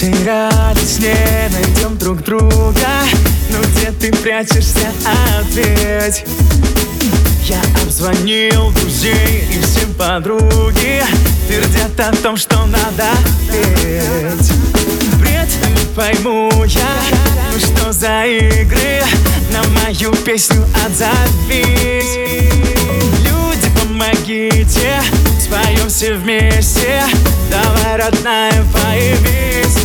Потерялись, не найдем друг друга. Ну где ты прячешься, ответь. Я обзвонил друзей и всем подруги твердят о том, что надо петь. Бред, не пойму я, ну что за игры, на мою песню отзовись. Люди, помогите, споем все вместе. Давай, родная, появись.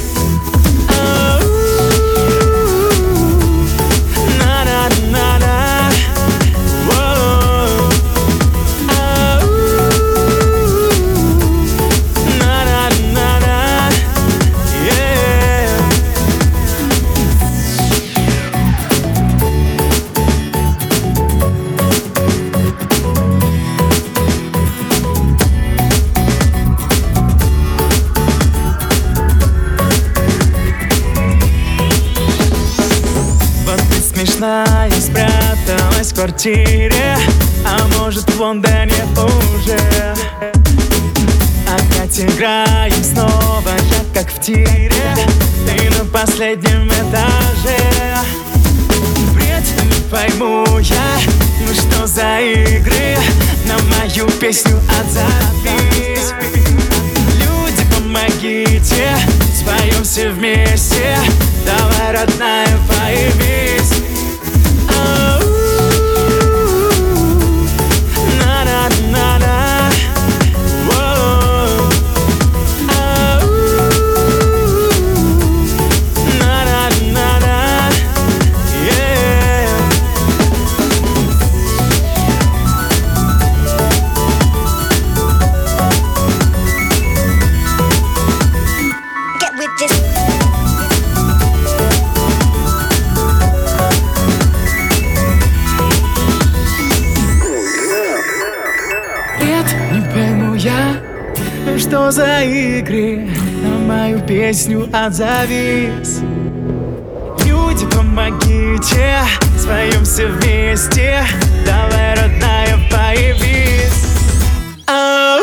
Смешная, спряталась в квартире, а может в Лондоне уже. Опять играем снова, я как в тире, ты на последнем этаже. Бред, не пойму я, ну что за игры, на мою песню отзовись. Люди, помогите, споем все вместе. Давай, родная, появись. Не пойму я, ну что за игры, на мою песню отзовись. Люди, помогите, споем все вместе. Давай, родная, появись.